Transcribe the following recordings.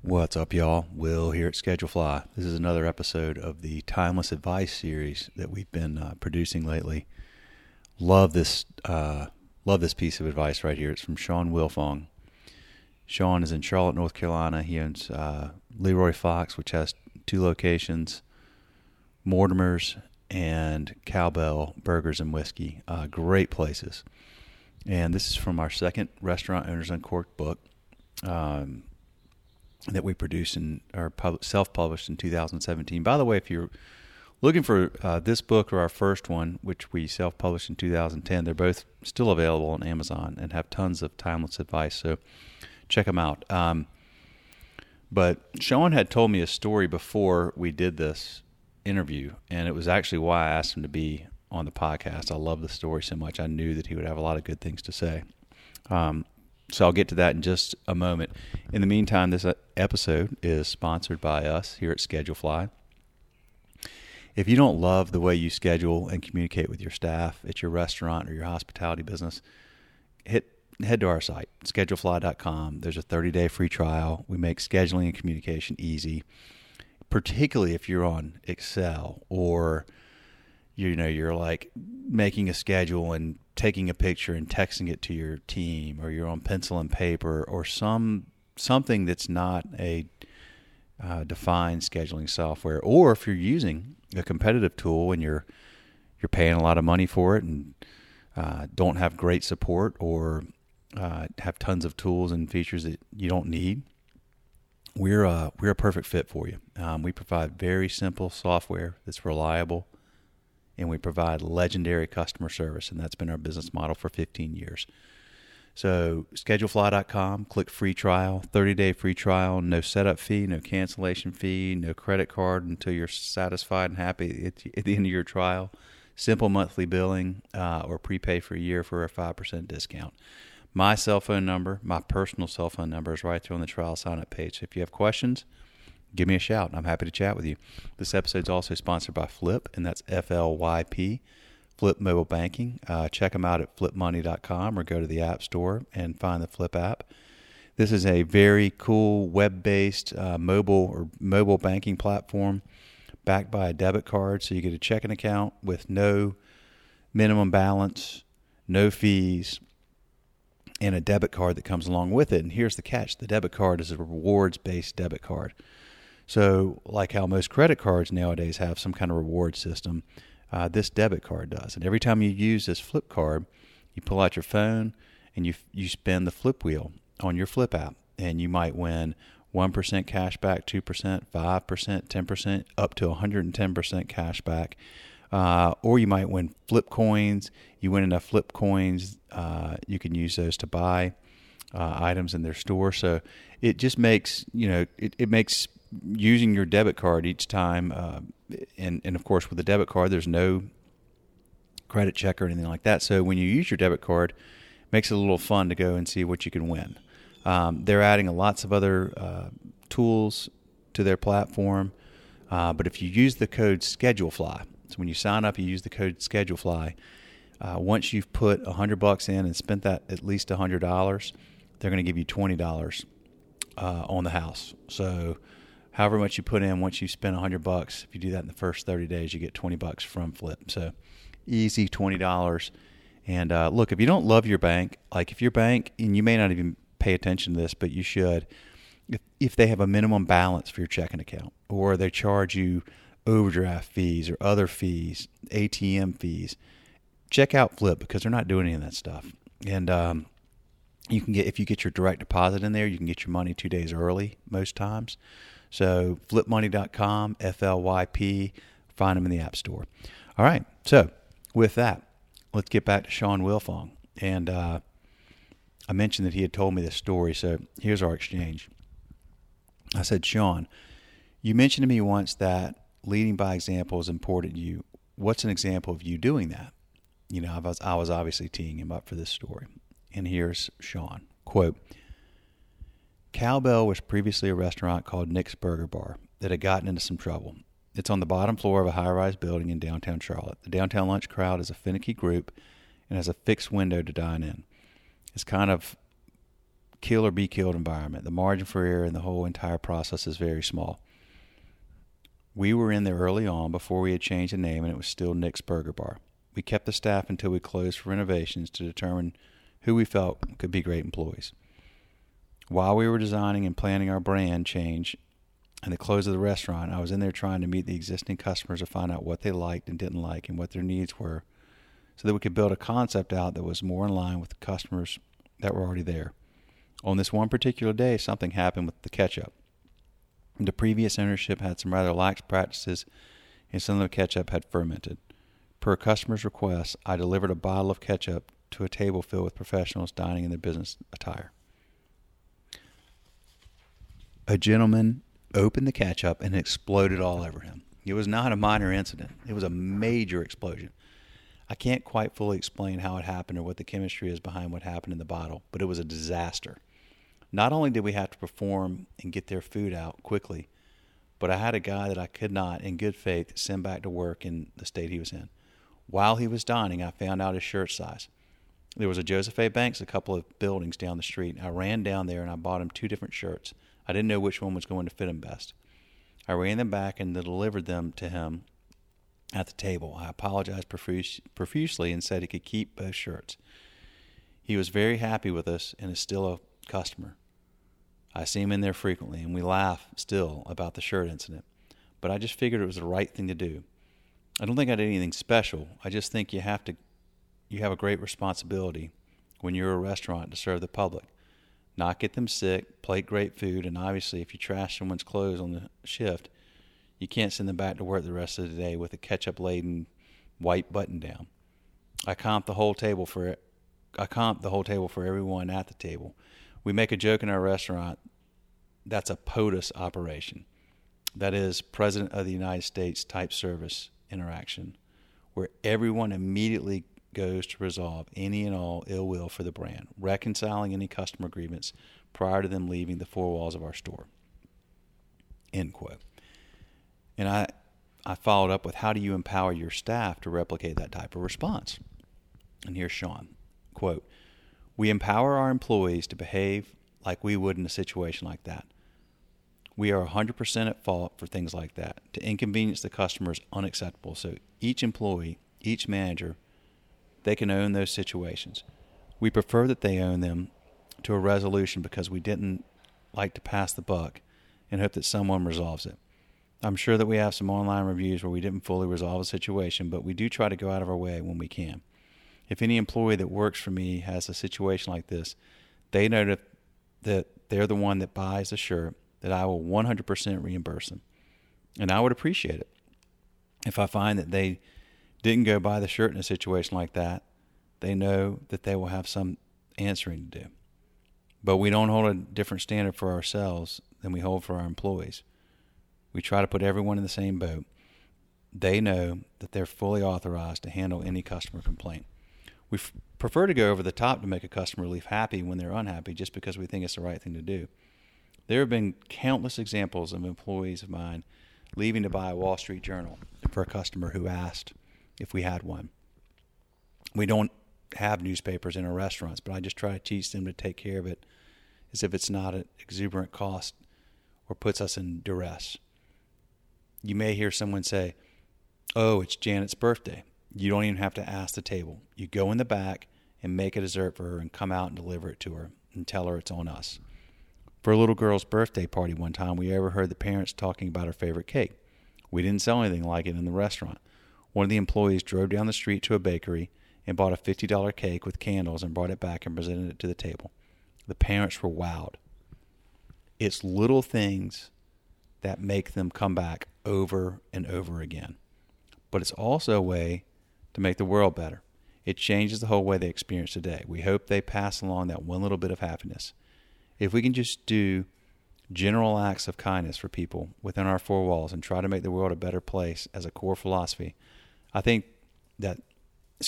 What's up, y'all? Will here at Schedule Fly. This is another episode of the Timeless Advice series that we've been producing lately. Love this piece of advice right here. It's from Sean Wilfong. Sean is in Charlotte, North Carolina. He owns Leroy Fox, which has 2 locations, Mortimer's and Cowbell Burgers and Whiskey. Great places. And this is from our second Restaurant Owners Uncorked book. That we produced and are self-published in 2017. By the way, if you're looking for this book or our first one, which we self-published in 2010, they're both still available on Amazon and have tons of timeless advice, so check them out. But Sean had told me a story before we did this interview, and it was actually why I asked him to be on the podcast. I love the story so much. I knew that he would have a lot of good things to say. So I'll get to that in just a moment. In the meantime, this episode is sponsored by us here at Schedule Fly. If you don't love the way you schedule and communicate with your staff at your restaurant or your hospitality business, head to our site, schedulefly.com. There's a 30-day free trial. We make scheduling and communication easy, particularly if you're on Excel or you're like making a schedule and taking a picture and texting it to your team, or you're on pencil and paper, or something that's not a defined scheduling software, or if you're using a competitive tool and you're paying a lot of money for it and don't have great support, or have tons of tools and features that you don't need, we're a perfect fit for you. We provide very simple software that's reliable, and we provide legendary customer service, and that's been our business model for 15 years. So schedulefly.com, click free trial, 30-day free trial, no setup fee, no cancellation fee, no credit card until you're satisfied and happy at the end of your trial. Simple monthly billing or prepay for a year for a 5% discount. My cell phone number, my personal cell phone number, is right there on the trial sign-up page. So if you have questions, give me a shout. I'm happy to chat with you. This episode is also sponsored by Flip, and that's FLYP, Flip Mobile Banking. Check them out at flipmoney.com or go to the App Store and find the Flip app. This is a very cool web-based mobile banking platform backed by a debit card. So you get a checking account with no minimum balance, no fees, and a debit card that comes along with it. And here's the catch. The debit card is a rewards-based debit card. So like how most credit cards nowadays have some kind of reward system, this debit card does. And every time you use this Flip card, you pull out your phone and you spin the Flip wheel on your Flip app. And you might win 1% cash back, 2%, 5%, 10%, up to 110% cash back. Or you might win Flip coins. You win enough Flip coins, you can use those to buy items in their store. So it just makes, it makes using your debit card each time, and of course with the debit card there's no credit check or anything like that. So when you use your debit card, it makes it a little fun to go and see what you can win. They're adding lots of other tools to their platform, but if you use the code ScheduleFly, so when you sign up, you use the code ScheduleFly. Once you've put $100 in and spent that at least $100, they're going to give you $20 on the house. So however much you put in, once you spend $100, if you do that in the first 30 days, you get $20 from Flip. So easy $20. And look, if you don't love your bank, like if your bank, and you may not even pay attention to this, but you should, if they have a minimum balance for your checking account, or they charge you overdraft fees or other fees, ATM fees, check out Flip, because they're not doing any of that stuff. And you can get, if you get your direct deposit in there, you can get your money 2 days early most times. So flipmoney.com, FLYP, find them in the App Store. All right, so with that, let's get back to Sean Wilfong. And I mentioned that he had told me this story, so here's our exchange. I said, Sean, you mentioned to me once that leading by example is important to you. What's an example of you doing that? I was obviously teeing him up for this story. And here's Sean. Quote, Cowbell was previously a restaurant called Nick's Burger Bar that had gotten into some trouble. It's on the bottom floor of a high-rise building in downtown Charlotte. The downtown lunch crowd is a finicky group and has a fixed window to dine in. It's kind of kill or be killed environment. The margin for error in the whole entire process is very small. We were in there early on before we had changed the name, and it was still Nick's Burger Bar. We kept the staff until we closed for renovations to determine who we felt could be great employees. While we were designing and planning our brand change and the close of the restaurant, I was in there trying to meet the existing customers to find out what they liked and didn't like and what their needs were so that we could build a concept out that was more in line with the customers that were already there. On this one particular day, something happened with the ketchup. The previous ownership had some rather lax practices, and some of the ketchup had fermented. Per customer's request, I delivered a bottle of ketchup to a table filled with professionals dining in their business attire. A gentleman opened the ketchup and it exploded all over him. It was not a minor incident. It was a major explosion. I can't quite fully explain how it happened or what the chemistry is behind what happened in the bottle, but it was a disaster. Not only did we have to perform and get their food out quickly, but I had a guy that I could not, in good faith, send back to work in the state he was in. While he was dining, I found out his shirt size. There was a Joseph A. Banks a couple of buildings down the street. I ran down there and I bought him 2 different shirts. I didn't know which one was going to fit him best. I ran them back and delivered them to him at the table. I apologized profusely and said he could keep both shirts. He was very happy with us and is still a customer. I see him in there frequently, and we laugh still about the shirt incident. But I just figured it was the right thing to do. I don't think I did anything special. I just think you have a great responsibility when you're a restaurant to serve the public. Not get them sick, plate great food, and obviously if you trash someone's clothes on the shift, you can't send them back to work the rest of the day with a ketchup-laden white button down. I comped the whole table for everyone at the table. We make a joke in our restaurant, that's a POTUS operation. That is President of the United States type service interaction, where everyone immediately goes to resolve any and all ill will for the brand, reconciling any customer grievance prior to them leaving the 4 walls of our store. End quote. And I followed up with, how do you empower your staff to replicate that type of response? And here's Sean, quote, "We empower our employees to behave like we would in a situation like that. We are 100% at fault for things like that. To inconvenience the customer is unacceptable. So each employee, each manager, they can own those situations. We prefer that they own them to a resolution because we didn't like to pass the buck and hope that someone resolves it. I'm sure that we have some online reviews where we didn't fully resolve a situation, but we do try to go out of our way when we can. If any employee that works for me has a situation like this, they know that they're the one that buys the shirt, that I will 100% reimburse them. And I would appreciate it. If I find that they didn't go buy the shirt in a situation like that, they know that they will have some answering to do. But we don't hold a different standard for ourselves than we hold for our employees. We try to put everyone in the same boat. They know that they're fully authorized to handle any customer complaint. We prefer to go over the top to make a customer leave happy when they're unhappy just because we think it's the right thing to do. There have been countless examples of employees of mine leaving to buy a Wall Street Journal for a customer who asked if we had one. We don't have newspapers in our restaurants, but I just try to teach them to take care of it as if it's not an exuberant cost or puts us in duress. You may hear someone say, "Oh, it's Janet's birthday." You don't even have to ask the table. You go in the back and make a dessert for her and come out and deliver it to her and tell her it's on us. For a little girl's birthday party one time, we overheard the parents talking about her favorite cake. We didn't sell anything like it in the restaurant. One of the employees drove down the street to a bakery and bought a $50 cake with candles and brought it back and presented it to the table. The parents were wowed. It's little things that make them come back over and over again. But it's also a way to make the world better. It changes the whole way they experience today. We hope they pass along that one little bit of happiness. If we can just do general acts of kindness for people within our 4 walls and try to make the world a better place as a core philosophy, I think that is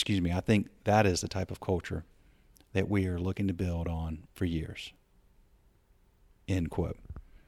the type of culture that we are looking to build on for years. End quote.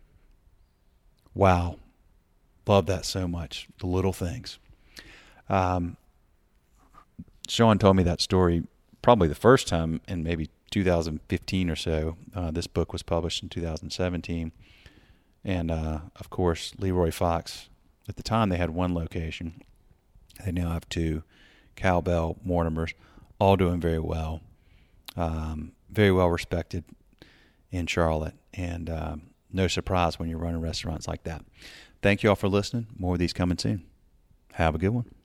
Wow. Love that so much. The little things. Sean told me that story probably the first time in maybe 2015 or so. This book was published in 2017. And, of course, Leroy Fox, at the time they had one location. They now have two. Cowbell, Mortimer's, all doing very well. Very well respected in Charlotte. And no surprise when you're running restaurants like that. Thank you all for listening. More of these coming soon. Have a good one.